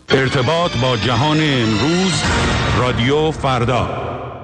ارتباط با جهان امروز، رادیو فردا.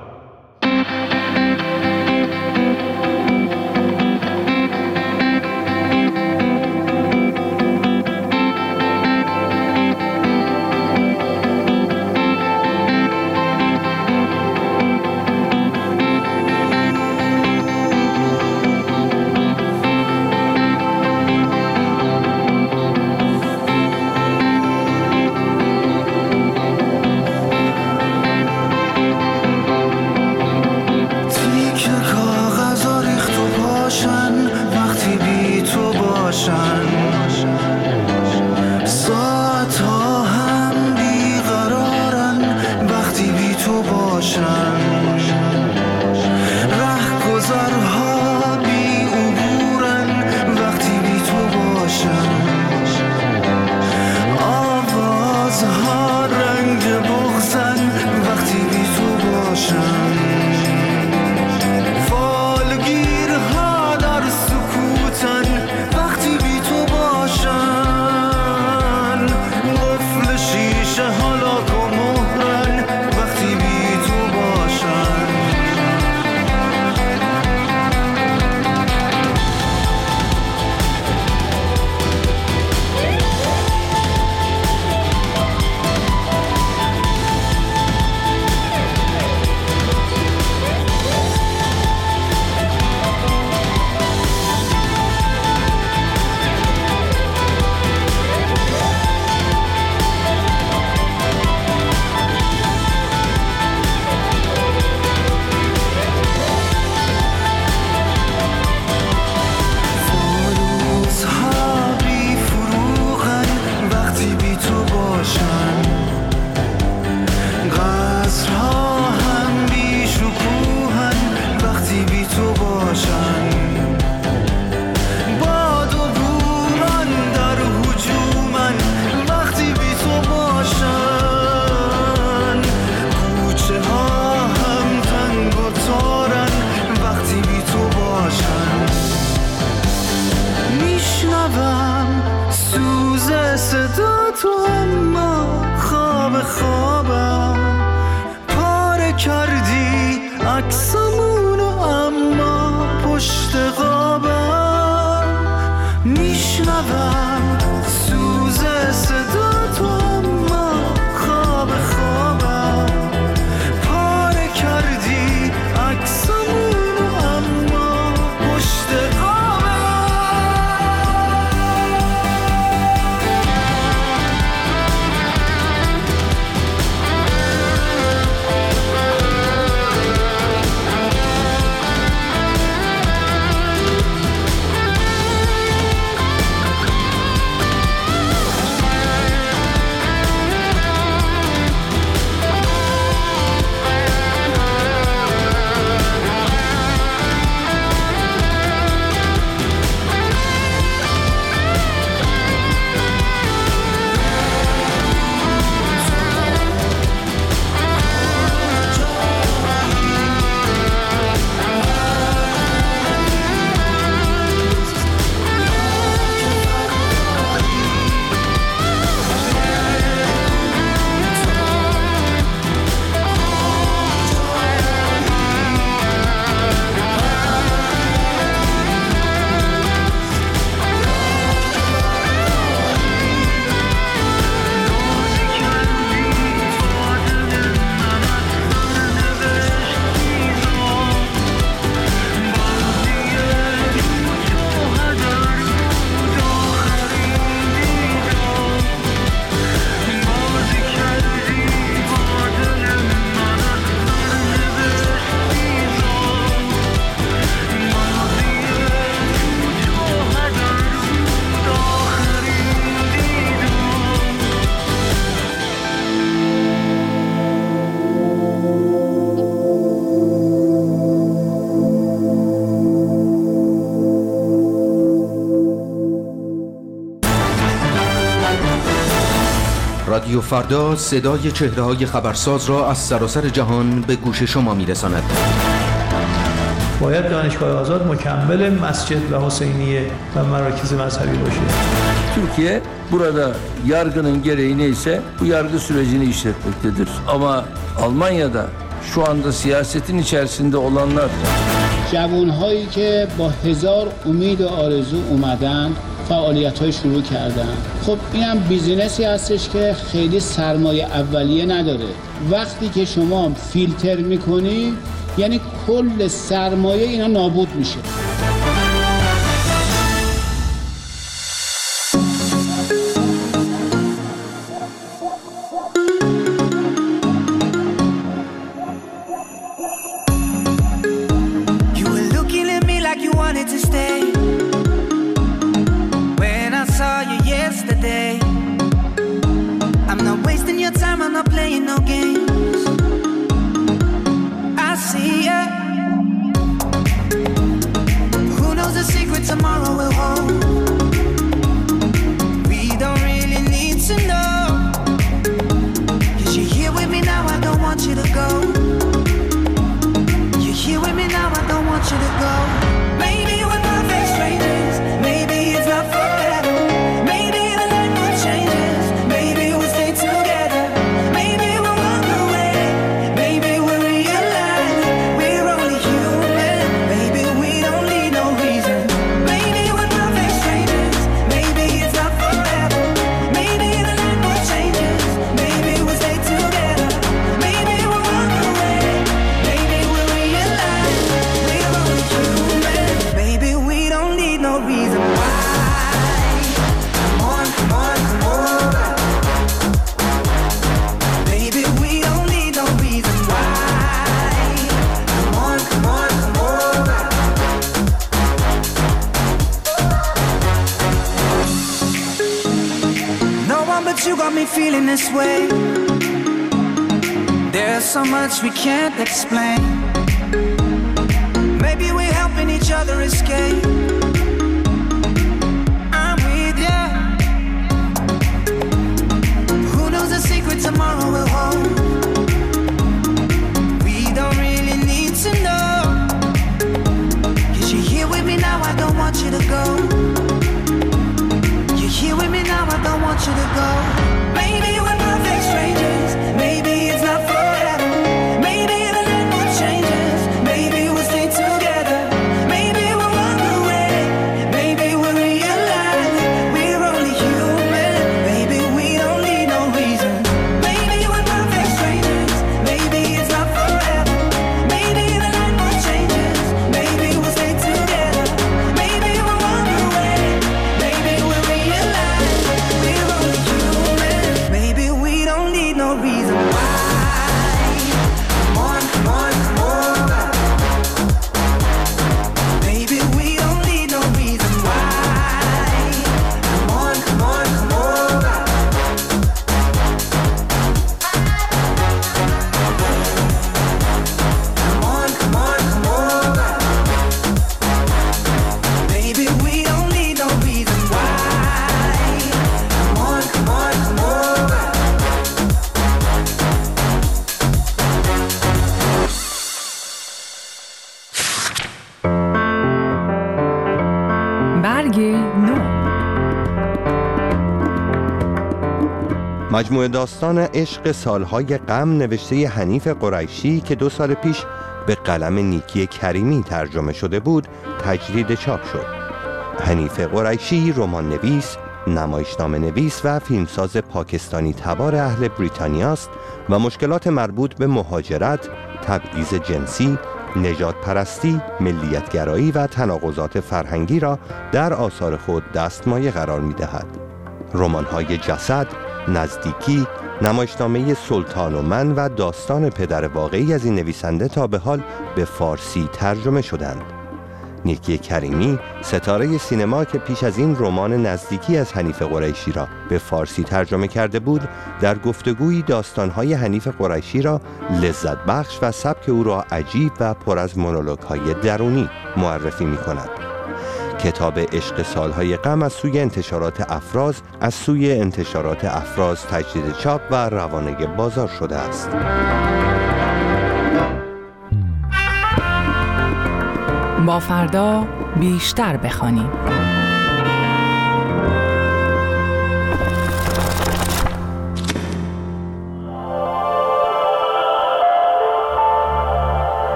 رادیو فردا صدای چهره‌های خبرساز را از سراسر جهان به گوش شما می‌رساند. باید دانشگاه آزاد مکمل مسجد و حسینیه و مراکز مذهبی باشه. Türkiye burada yargının gereği neyse bu yargı sürecini işletmektedir. Ama Almanya'da şu anda siyasetin içerisinde olanlar جوانهایی که با هزار امید و آرزو اومدن فعالیت‌های شروع کردن. خب اینم بیزینسی هستش که خیلی سرمایه اولیه نداره. وقتی که شما فیلتر میکنی یعنی کل سرمایه اینا نابود میشه. There's so much we can't explain. Maybe we're helping each other escape. I'm with ya. Who knows the secret tomorrow will hold? We don't really need to know. 'Cause you're here with me now, I don't want you to go. You're here with me now, I don't want you to go. Maybe we're perfect strangers. Maybe it's not forever. Maybe the land will changes. Maybe we'll stay together. Maybe we'll walk away. Maybe we'll realize we're only human. Maybe we don't need no reason. Maybe we're perfect strangers. Maybe it's not forever. Maybe the land will changes. Maybe we'll stay together. Maybe we'll walk away. Maybe we'll realize we're only human. Maybe we don't need no reason why. Come on, come on, come over. Maybe we don't need no reason why. Come on, come on, come over. Come on, come on, come over. Maybe we don't need no reason why. Come on, come on, come over. برگ نو. مجموعه داستان عشق سالهای غم نوشته حنیف قریشی که 2 سال پیش به قلم نیکی کریمی ترجمه شده بود تجدید چاپ شد. حنیف قریشی رمان نویس، نمایشنامه نویس و فیلمساز پاکستانی تبار اهل بریتانیا است و مشکلات مربوط به مهاجرت، تبعیض جنسی، نژاد پرستی، ملیتگرایی و تناقضات فرهنگی را در آثار خود دستمایه قرار می‌دهد. رمان‌های جسد، نزدیکی، نمایشنامه سلطان و من و داستان پدر واقعی از این نویسنده تا به حال به فارسی ترجمه شدند. نیکی کریمی، ستاره سینما که پیش از این رمان نزدیکی از حنیف قریشی را به فارسی ترجمه کرده بود، در گفتگویی داستان‌های حنیف قریشی را لذت بخش و سبک او را عجیب و پر از مونولوگ‌های درونی معرفی می‌کند. کتاب عشق سالهای غم از سوی انتشارات افراز تجدید چاپ و روانه بازار شده است. با فردا بیشتر بخوانیم.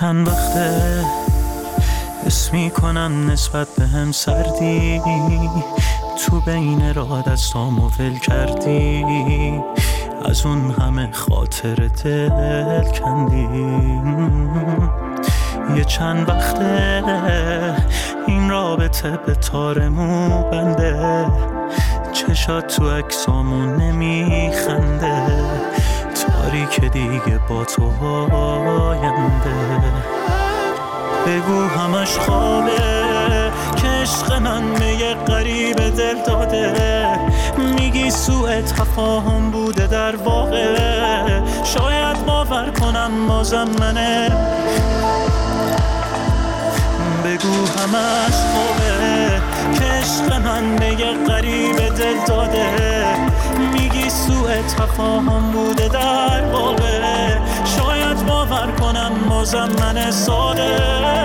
چند وقته حس میکنم نسبت به هم سردی، تو بین راه دستامو ول کردی، از اون همه خاطر دل کندی. یه چند وقته این رابطه به تارمو بنده، چشات تو عکسامون نمیخنده، تاریک دیگه با تو آینده. بگو همش خوابه که عشق من به یه غریب دل داده، میگی سوء تفاهم بوده در واقع، شاید باور کنم بازم منه. بگو همش خوابه که عشق من به یه غریب دل داده، میگی سوء تفاهم بوده در واقع، شاید باور کنم بازم من ساده.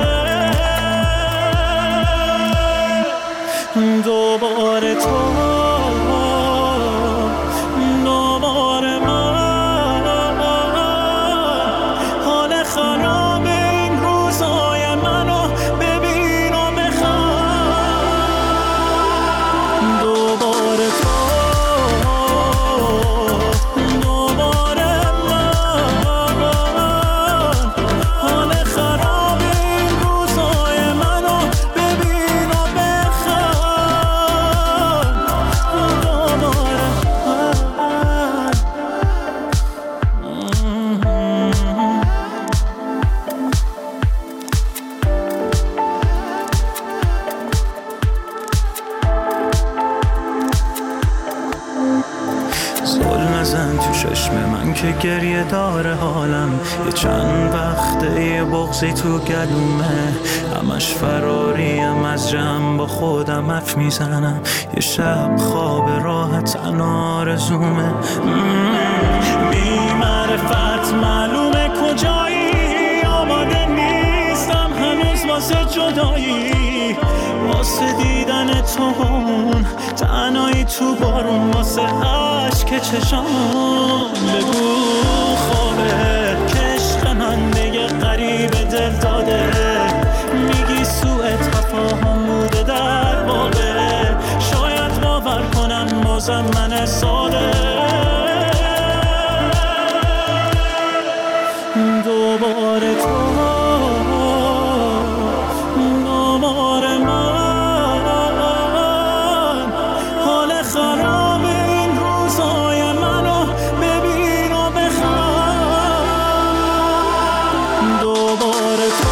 دوباره تو، دوباره من، حال خراب این روزای منو ببین و بخوام. دوباره تو، دوباره من، حال خراب این روزای منو ببین و بخوام. دوباره زل نزن تو چشم من که گریه داره حالم، یه چند وقته یه بغضی تو گلومه، همش فراریم از جمع با خودم حرف میزنم، یه شب خواب راحت تنها آرزومه. بی معرفت معلومه کجایی، آماده نیستم هنوز واسه جدایی، واسه دیدن تو اون تنهایی تو بارون، واسه عشق چشام. بگو خوابه که عشق من به یه غریب دل داده، میگی سوء تفاهم بوده در واقع، شاید باور کنم بازم من ساده. دوباره تو، دوباره من، حال خراب این روزای منو ببین و بخوام. دوباره تو،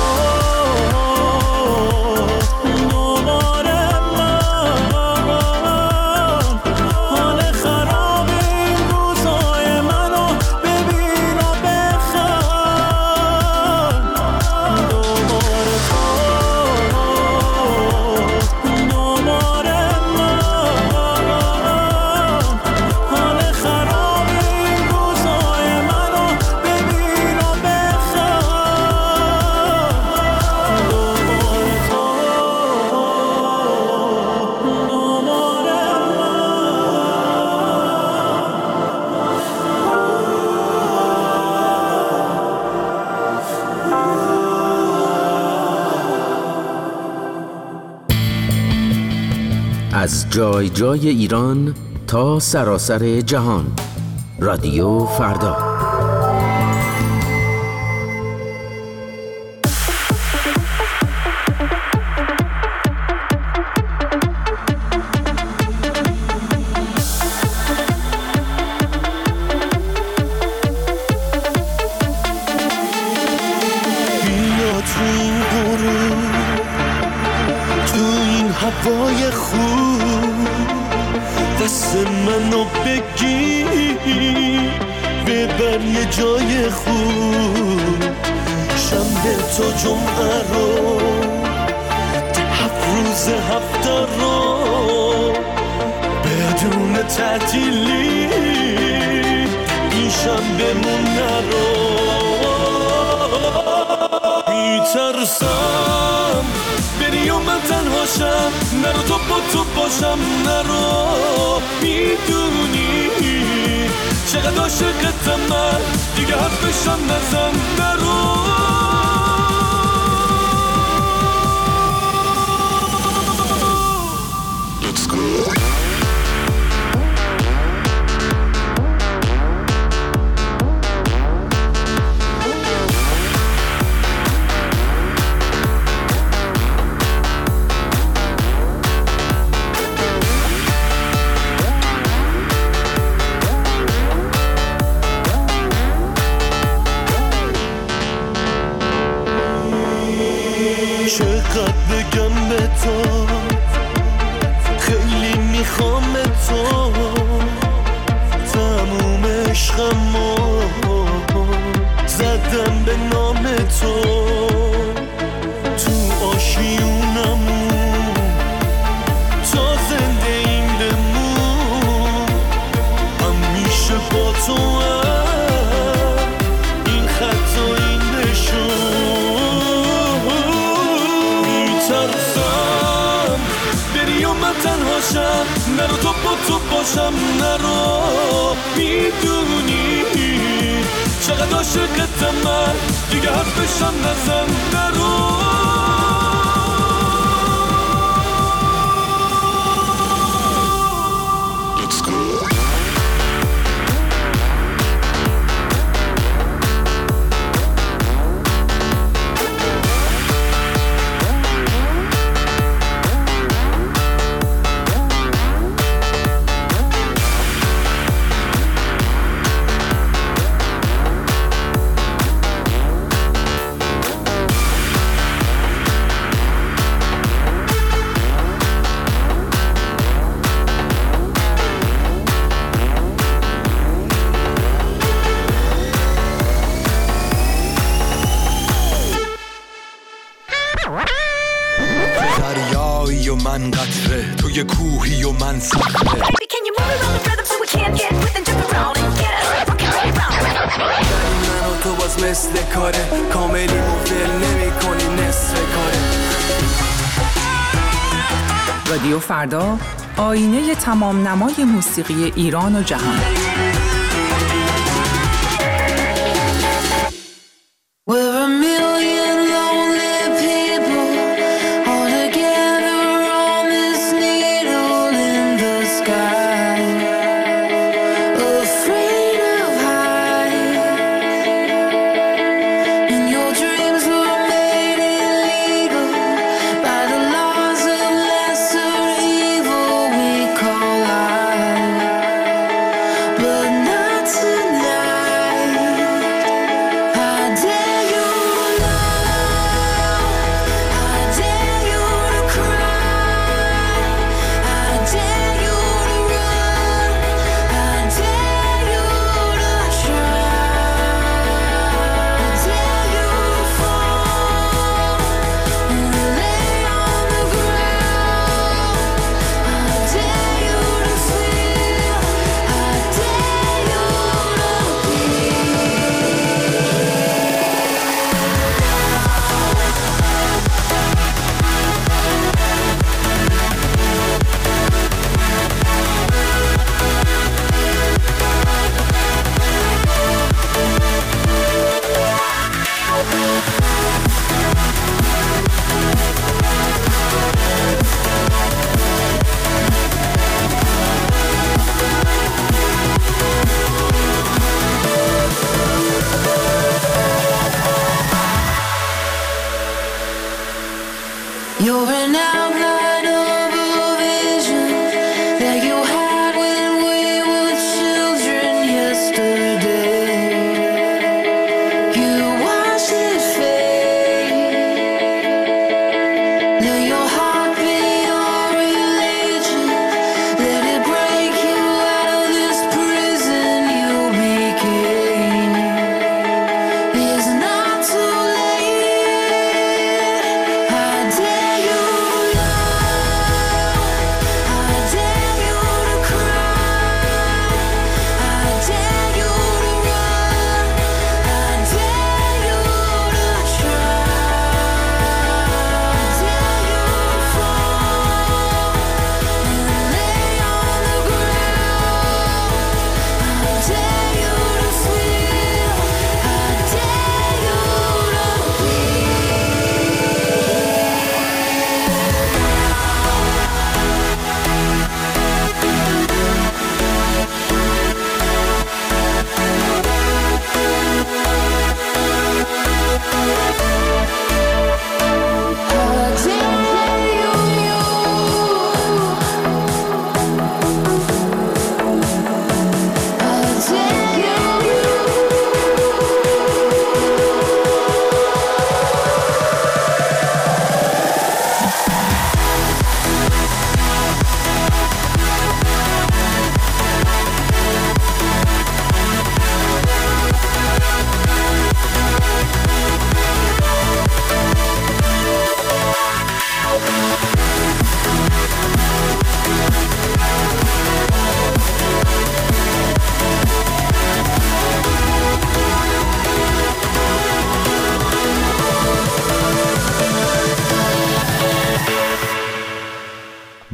دوباره من، حال خراب این روزای منو ببین و بخوام. دوباره تو، دوباره من، حال خراب این روزای منو ببین و بخوام. دوباره تو، از جای جای ایران تا سراسر جهان، رادیو فردا. بیا تو این غروب، تو این هوای خوب، دست منو بگیر ببر یه جای خوب، شنبه تا جمعه رو، 7 روز هفته رو، بدون تعطیلی این شنبه مونه رو. میترسم بری و من تنهاشم، نرو تو با تو باشم، نرو. میدونی چقدر عاشقتم من، دیگه حرفشم نزن، نرو. چقدر بگم به تو خیلی میخوام به تو تموم عشقمو زدم به نام تو تو آشیونمون تا زنده این بمون همیشه با تو این خط و این نشون میترسم بری و من تنهاشم نرو تو با تو باشم نرو میدونی چقدر عاشقتم من دیگه حرفشم نزن نرو دریایی و من قطره توی کوهی و من صخره من و تو باز مثل کاره کاملی مفدل نمی کنی نصف کاره. رادیو فردا، آینه تمام نمای موسیقی ایران و جهان. But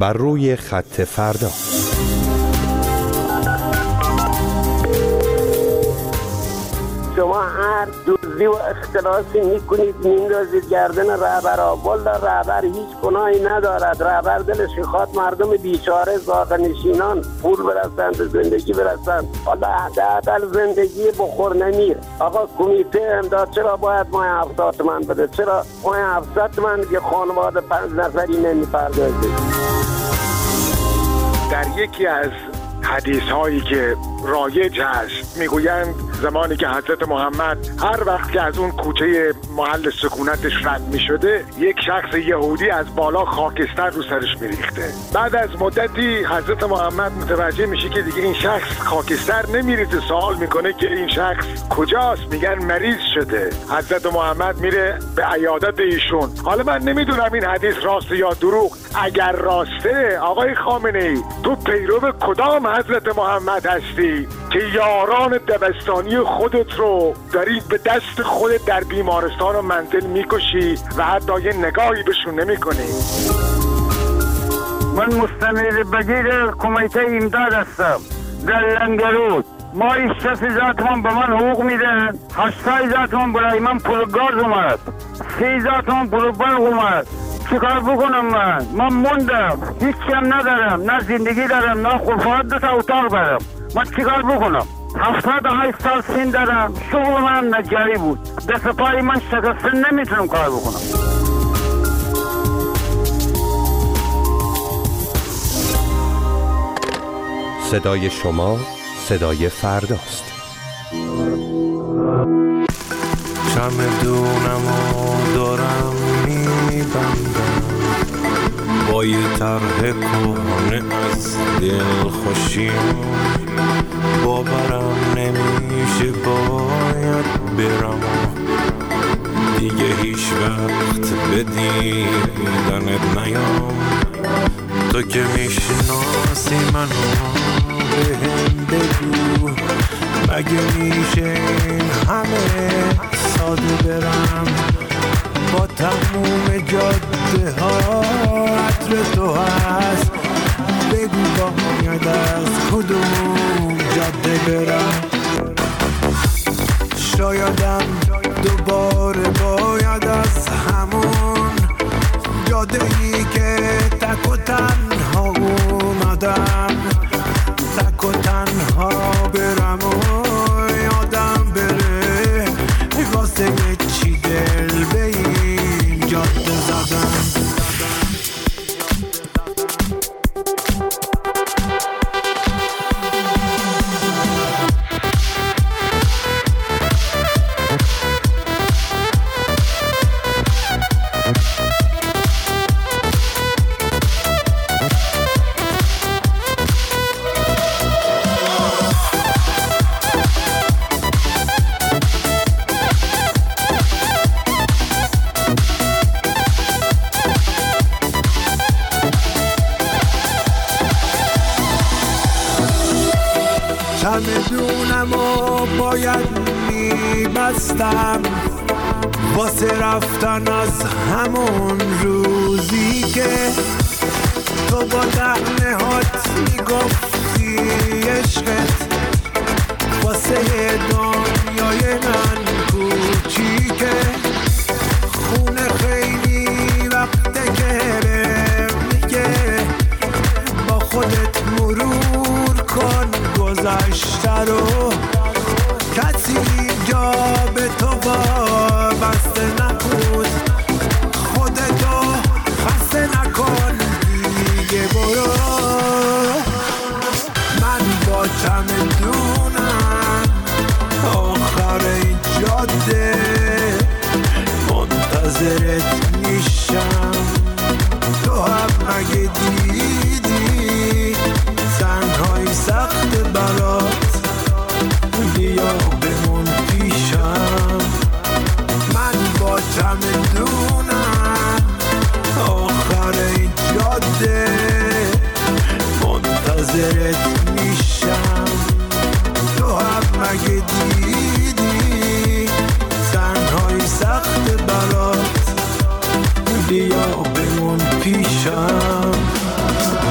بر روی خط فردا. شما هر دوزی و اختلاسی میکنید میندازید گردن رهبرها. والا رهبر هیچ گناهی ندارد. رهبر دلش میخواد مردم بیچاره زاغ نشینان پول برسند، زندگی برسند. حالا حداقل زندگی بخور نمیر. آقا کمیته امداد چرا باید ماه 70 تومن بده؟ چرا ماه 700 تومن یه خانواده 5 نفری نمیپردازه؟ در یکی از حدیث هایی که رایج هست میگویند زمانی که حضرت محمد هر وقت که از اون کوچه محل سکونتش رد می شده یک شخص یهودی از بالا خاکستر رو سرش می ریخته. بعد از مدتی حضرت محمد متوجه میشه که دیگه این شخص خاکستر نمی ریزه. سوال میکنه که این شخص کجاست؟ میگن مریض شده. حضرت محمد میره به عیادت ایشون. حالا من نمیدونم این حدیث راست یا دروغ. اگر راسته آقای خامنه‌ای تو پیرو کدام حضرت محمد هستی که یاران دبستانی خودت رو داری به دست خودت در بیمارستان و منزل میکشی و حتی یه نگاهی بهشون نمیکنی؟ من مستمر بگیر کمیته امداد هستم در لنگرود. ما 6,000 تومان به من حقوق میدن. 8,000 تومان برای من پول گاز اومد، 3,000 تومان پول برق اومد. چیکار بکنم من موندم، هیچ کم ندارم، نه زندگی دارم نه خود 2 تا اتاق دارم. من چیکار بکنم؟ 78 سال سن دارم، شغل من نجاری بود، دست پای من شکسته، نمیتونم کار بکنم. صدای شما صدای فرداست. چمدونم و دارم میبندم با یه طرح کهنه از دل خوشیم. باورم نمیشه باید برم دیگه هیچ وقت به دیدنت نیام. تو که میشناسی منو بهم بگو مگه میشه این همه ساده برم با تموم جاده ها عطر تو هست. بگو باید از کدوم جاده برم؟ شایدم دوباره باید از همون جاده‌ای که تک و تنها اومدم تک و تنها برم و یادم بره واسه چی دل به این جاده زدم. چمدونم و باید میبستم واسه رفتن از همون روزی که تو با دهنهات میگفتی عشقت واسه دنیای من کوچیکه. خونه خیلی وقته که میگه با خودت مرور کن گذشته رو. کسی جا به تو وابسته نبود، خودتو خسته نکن دیگه برو. من با چمدونم آخر این جاده منتظرت میشم. تو هم مگه دیدی تنهایی سخت برات؟ بیا بمون پیشم. من با چمدونم آخر این جاده منتظرت میشم. تو هم مگه دیدی تنهایی سخت برات؟ بیا بمون پیشم.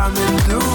coming through.